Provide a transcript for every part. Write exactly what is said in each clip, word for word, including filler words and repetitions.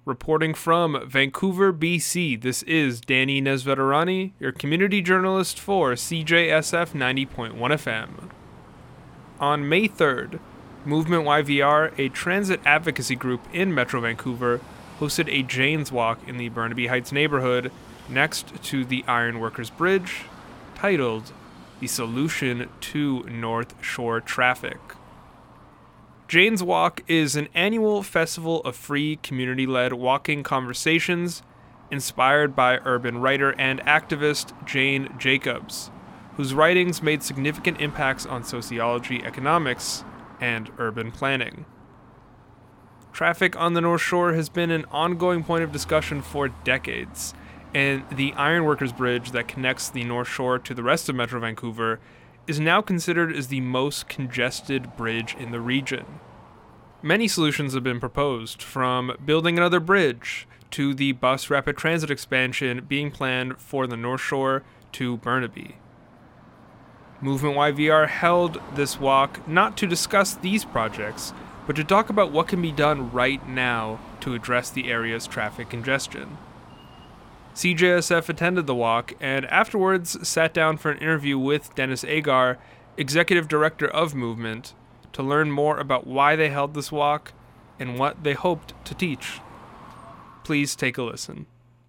Reporting from Vancouver, B C, this is Danny Nesveterani, your community journalist for C J S F ninety point one F M. On May third, Movement Y V R, a transit advocacy group in Metro Vancouver, hosted a Jane's Walk in the Burnaby Heights neighborhood next to the Ironworkers Bridge, titled The Solution to North Shore Traffic. Jane's Walk is an annual festival of free, community-led walking conversations inspired by urban writer and activist Jane Jacobs, whose writings made significant impacts on sociology, economics, and urban planning. Traffic on the North Shore has been an ongoing point of discussion for decades, and the Ironworkers Bridge that connects the North Shore to the rest of Metro Vancouver is now considered as the most congested bridge in the region. Many solutions have been proposed, from building another bridge to the bus rapid transit expansion being planned for the North Shore to Burnaby. Movement Y V R held this walk not to discuss these projects, but to talk about what can be done right now to address the area's traffic congestion. C J S F attended the walk and afterwards sat down for an interview with Dennis Agar, executive director of Movement, to learn more about why they held this walk and what they hoped to teach. Please take a listen.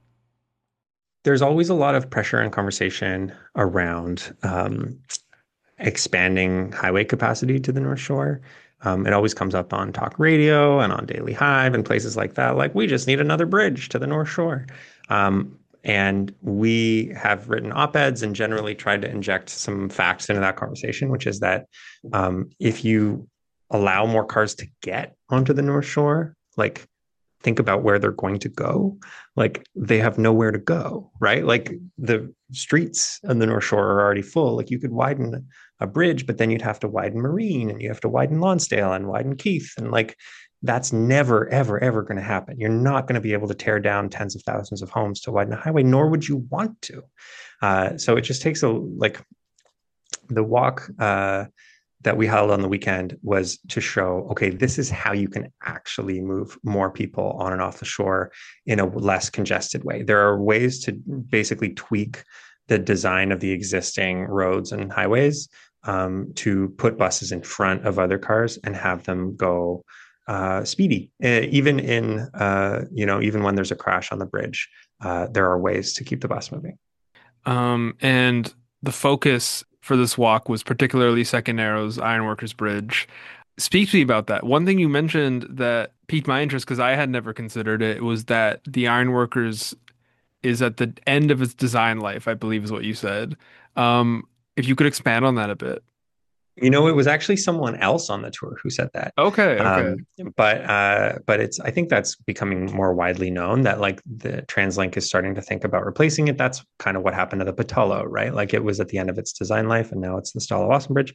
There's always a lot of pressure and conversation around um, expanding highway capacity to the North Shore. Um, it always comes up on talk radio and on Daily Hive and places like that. Like, we just need another bridge to the North Shore. Um, and we have written op-eds and generally tried to inject some facts into that conversation, which is that um, if you allow more cars to get onto the North Shore, like, think about where they're going to go. Like, they have nowhere to go, right? Like, the streets on the North Shore are already full. Like, you could widen a bridge, but then you'd have to widen Marine and you have to widen Lonsdale and widen Keith. And like, that's never, ever, ever going to happen. You're not going to be able to tear down tens of thousands of homes to widen a highway, nor would you want to. Uh, so it just takes a, like, the walk uh, that we held on the weekend was to show, okay, this is how you can actually move more people on and off the shore in a less congested way. There are ways to basically tweak the design of the existing roads and highways um, to put buses in front of other cars and have them go uh, speedy. Uh, even in, uh, you know, even when there's a crash on the bridge, uh, there are ways to keep the bus moving. Um, and the focus for this walk was particularly Second Narrows Ironworkers Bridge. Speak to me about that. One thing you mentioned that piqued my interest, because I had never considered it, was that the Ironworkers is at the end of its design life, I believe is what you said. Um, if you could expand on that a bit. You know, it was actually someone else on the tour who said that. Okay, okay. Um, but uh, but it's I think that's becoming more widely known that, like, the TransLink is starting to think about replacing it. That's kind of what happened to the Pattullo, right? Like, it was at the end of its design life, and now it's the Stala-Wasson Bridge.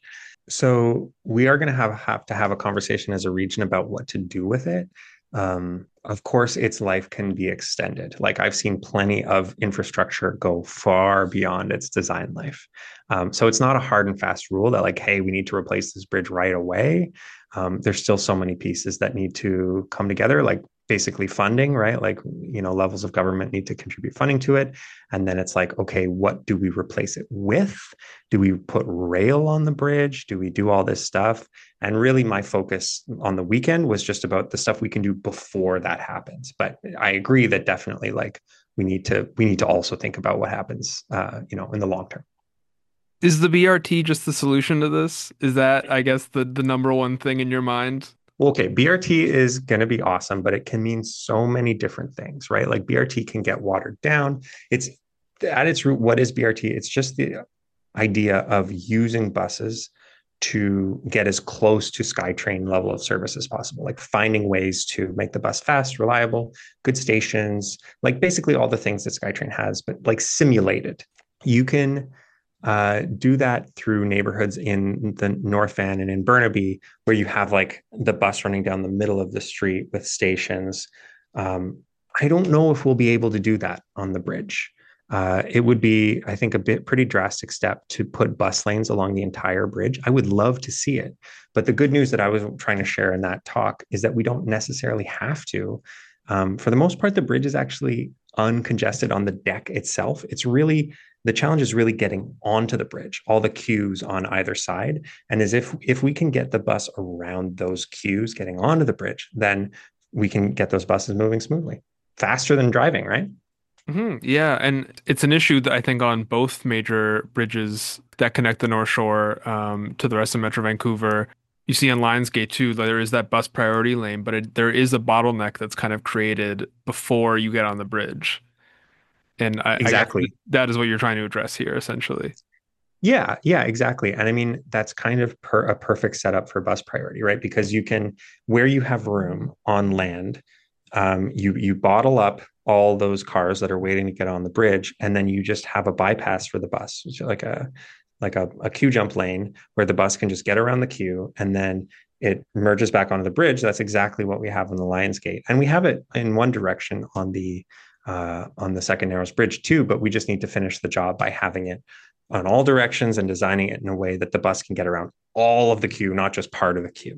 So we are going to have have to have a conversation as a region about what to do with it. Um, of course, its life can be extended. Like, I've seen plenty of infrastructure go far beyond its design life. Um, so it's not a hard and fast rule that, like, hey, we need to replace this bridge right away. Um, there's still so many pieces that need to come together, like basically funding, right? Like, you know, levels of government need to contribute funding to it. And then it's like, okay, what do we replace it with? Do we put rail on the bridge? Do we do all this stuff? And really, my focus on the weekend was just about the stuff we can do before that happens. But I agree that definitely, like, we need to we need to also think about what happens, uh, you know, in the long term. Is the B R T just the solution to this? Is that, I guess, the, the number one thing in your mind? Well, okay, B R T is going to be awesome, but it can mean so many different things, right? Like, B R T can get watered down. It's at its root, what is B R T? It's just the idea of using buses to get as close to SkyTrain level of service as possible, like finding ways to make the bus fast, reliable, good stations, like basically all the things that SkyTrain has, but like simulated. You can uh, do that through neighborhoods in the North Van and in Burnaby, where you have like the bus running down the middle of the street with stations. Um, I don't know if we'll be able to do that on the bridge. Uh, it would be, I think, a bit pretty drastic step to put bus lanes along the entire bridge. I would love to see it. But the good news that I was trying to share in that talk is that we don't necessarily have to. Um, for the most part, the bridge is actually uncongested on the deck itself. It's really the challenge is really getting onto the bridge, all the queues on either side. And as if if we can get the bus around those queues, getting onto the bridge, then we can get those buses moving smoothly, faster than driving, right? Hmm. Yeah, and it's an issue that I think on both major bridges that connect the North Shore um, to the rest of Metro Vancouver. You see on Lionsgate too, there is that bus priority lane, but it, there is a bottleneck that's kind of created before you get on the bridge. And I, I guess th- Exactly. that is what you're trying to address here, essentially. Yeah, yeah, exactly. And I mean, that's kind of per, a perfect setup for bus priority, right? Because you can, where you have room on land, um, you you bottle up all those cars that are waiting to get on the bridge, and then you just have a bypass for the bus, which is like a like a, a queue jump lane where the bus can just get around the queue and then it merges back onto the bridge. That's exactly what we have on the Lions Gate, and we have it in one direction on the uh, on the second narrows bridge too. But we just need to finish the job by having it on all directions and designing it in a way that the bus can get around all of the queue, not just part of the queue.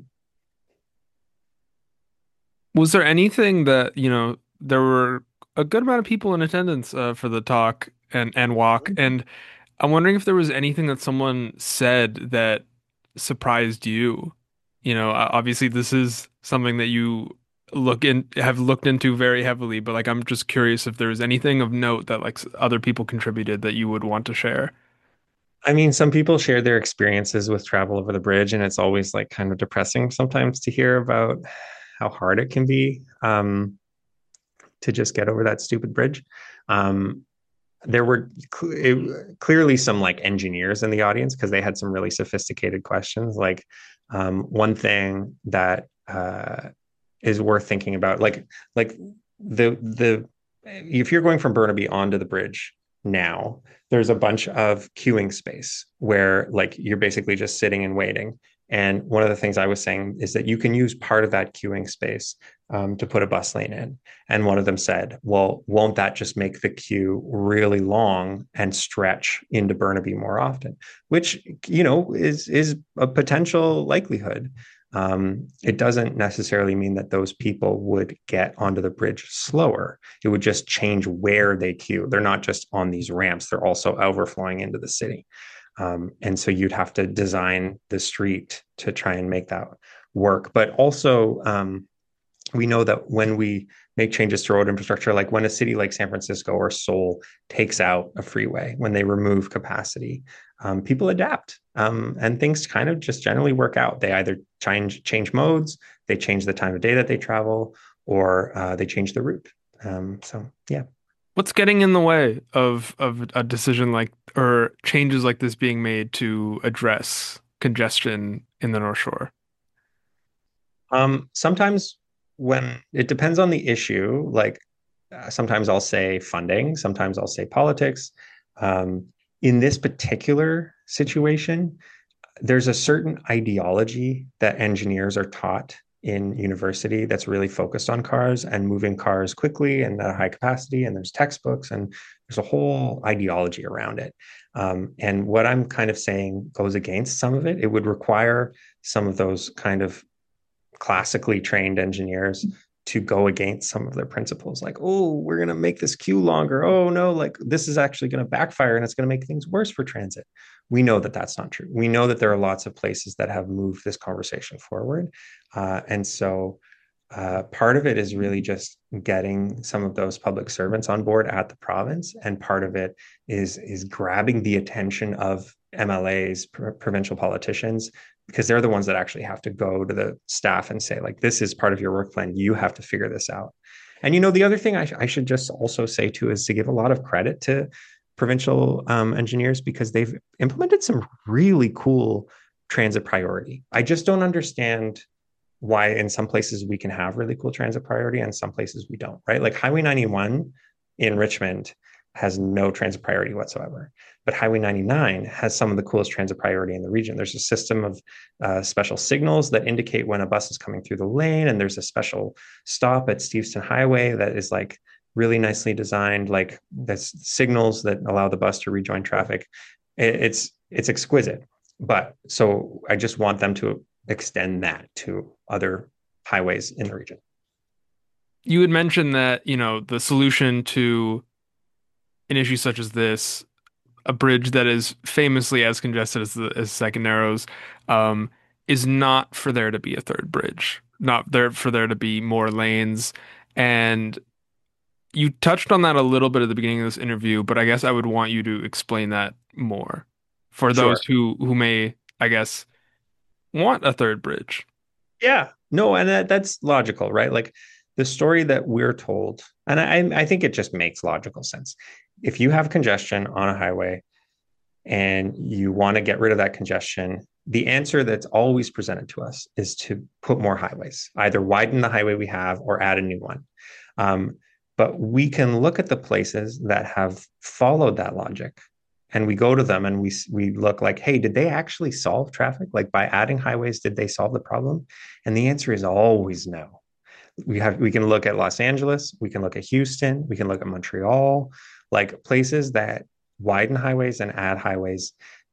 Was there anything that, you know, there were a good amount of people in attendance uh, for the talk and and walk, and I'm wondering if there was anything that someone said that surprised you. You know, o- obviously this is something that you look in have looked into very heavily, but like I'm just curious if there was anything of note that like s- other people contributed that you would want to share. I mean, some people share their experiences with travel over the bridge, and it's always like kind of depressing sometimes to hear about how hard it can be um, to just get over that stupid bridge. Um, there were cl- it, clearly some like engineers in the audience because they had some really sophisticated questions. Like um, one thing that uh, is worth thinking about, like like the the if you're going from Burnaby onto the bridge now, there's a bunch of queuing space where like you're basically just sitting and waiting. And one of the things I was saying is that you can use part of that queuing space um, to put a bus lane in. And one of them said, well, won't that just make the queue really long and stretch into Burnaby more often? Which, you know, is is a potential likelihood. Um, it doesn't necessarily mean that those people would get onto the bridge slower. It would just change where they queue. They're not just on these ramps, they're also overflowing into the city. Um, and so you'd have to design the street to try and make that work. But also, um, we know that when we make changes to road infrastructure, like when a city like San Francisco or Seoul takes out a freeway, when they remove capacity, um, people adapt, um, and things kind of just generally work out. They either change change modes, they change the time of day that they travel, or uh, they change the route. Um, so yeah. What's getting in the way of of a decision like or changes like this being made to address congestion in the North Shore? Um, sometimes when it depends on the issue, like uh, sometimes I'll say funding, sometimes I'll say politics. Um, in this particular situation, there's a certain ideology that engineers are taught in university that's really focused on cars and moving cars quickly and at a high capacity. And there's textbooks and there's a whole ideology around it. Um, and what I'm kind of saying goes against some of it. It would require some of those kind of classically trained engineers to go against some of their principles like, oh, we're going to make this queue longer, oh no, like this is actually going to backfire and it's going to make things worse for transit. We know that that's not true. We know that there are lots of places that have moved this conversation forward, uh, and so uh, part of it is really just getting some of those public servants on board at the province, and part of it is is grabbing the attention of M L As, pr- provincial politicians, because they're the ones that actually have to go to the staff and say, like, this is part of your work plan. You have to figure this out. And you know, the other thing I, sh- I should just also say too is to give a lot of credit to provincial um, engineers because they've implemented some really cool transit priority. I just don't understand why in some places we can have really cool transit priority and some places we don't, right? Like Highway ninety-one in Richmond has no transit priority whatsoever. But Highway ninety-nine has some of the coolest transit priority in the region. There's a system of uh, special signals that indicate when a bus is coming through the lane. And there's a special stop at Steveston Highway that is like really nicely designed, like that's signals that allow the bus to rejoin traffic. It's it's exquisite. But so I just want them to extend that to other highways in the region. You had mentioned that, you know, the solution to an issue such as this, a bridge that is famously as congested as the as Second Narrows, um, is not for there to be a third bridge, not there for there to be more lanes. And you touched on that a little bit at the beginning of this interview, but I guess I would want you to explain that more for those Sure. who who may, I guess, want a third bridge. Yeah. No, and that, that's logical, right? Like the story that we're told, and I, I think it just makes logical sense. If you have congestion on a highway and you want to get rid of that congestion, the answer that's always presented to us is to put more highways, either widen the highway we have or add a new one. Um, but we can look at the places that have followed that logic and we go to them and we we look like, hey, did they actually solve traffic? Like by adding highways, did they solve the problem? And the answer is always no. We have we can look at Los Angeles, we can look at Houston, we can look at Montreal, like places that widen highways and add highways.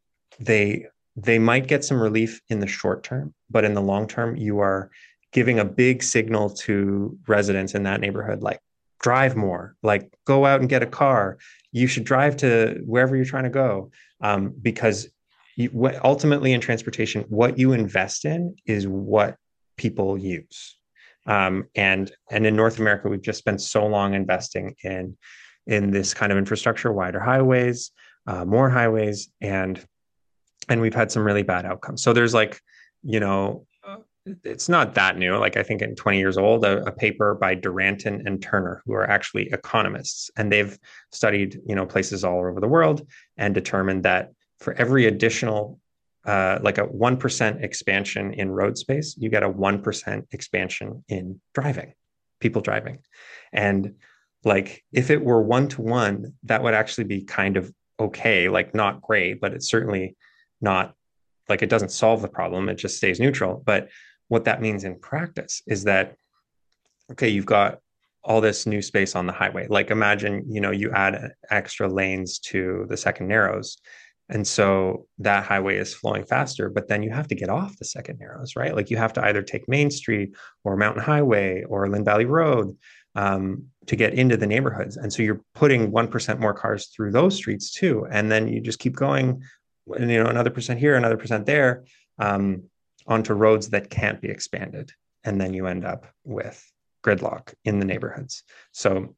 They they might get some relief in the short term, but in the long term, you are giving a big signal to residents in that neighborhood, like drive more, like go out and get a car. You should drive to wherever you're trying to go, um, because you, what, ultimately in transportation, what you invest in is what people use. Um, and and in North America, we've just spent so long investing in in this kind of infrastructure, wider highways, uh, more highways, and and we've had some really bad outcomes. So there's like, you know, it's not that new. Like I think in twenty years old, a, a paper by Duranton and Turner, who are actually economists, and they've studied, you know, places all over the world and determined that for every additional, uh, like a one percent expansion in road space, you get a one percent expansion in driving, people driving. And like if it were one to one, that would actually be kind of okay, like not great, but it's certainly not like it doesn't solve the problem. It just stays neutral. But what that means in practice is that, okay, you've got all this new space on the highway. Like imagine, you know, you add extra lanes to the Second Narrows. And so that highway is flowing faster, but then you have to get off the Second Narrows, right? Like you have to either take Main Street or Mountain Highway or Lynn Valley Road um, to get into the neighborhoods. And so you're putting one percent more cars through those streets too. And then you just keep going, you know, another percent here, another percent there, um, onto roads that can't be expanded. And then you end up with gridlock in the neighborhoods. So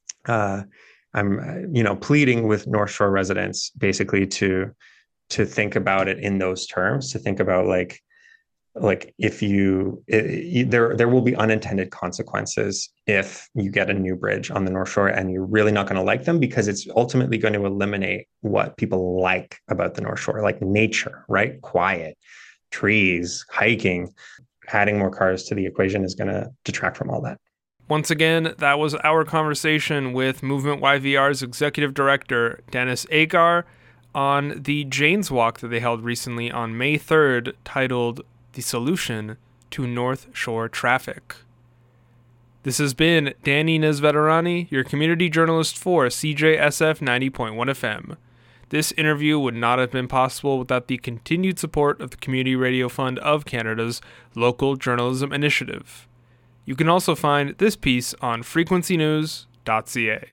uh, I'm, you know, pleading with North Shore residents basically to to think about it in those terms, to think about like, like if you, it, there there will be unintended consequences if you get a new bridge on the North Shore and you're really not going to like them because it's ultimately going to eliminate what people like about the North Shore, like nature, right? Quiet, trees, hiking. Adding more cars to the equation is going to detract from all that. Once again, that was our conversation with Movement Y V R's executive director, Dennis Agar, on the Janes Walk that they held recently on May third, titled The Solution to North Shore Traffic. This has been Danny Nesveterani, your community journalist for C J S F ninety point one F M. This interview would not have been possible without the continued support of the Community Radio Fund of Canada's Local Journalism Initiative. You can also find this piece on frequency news dot c a.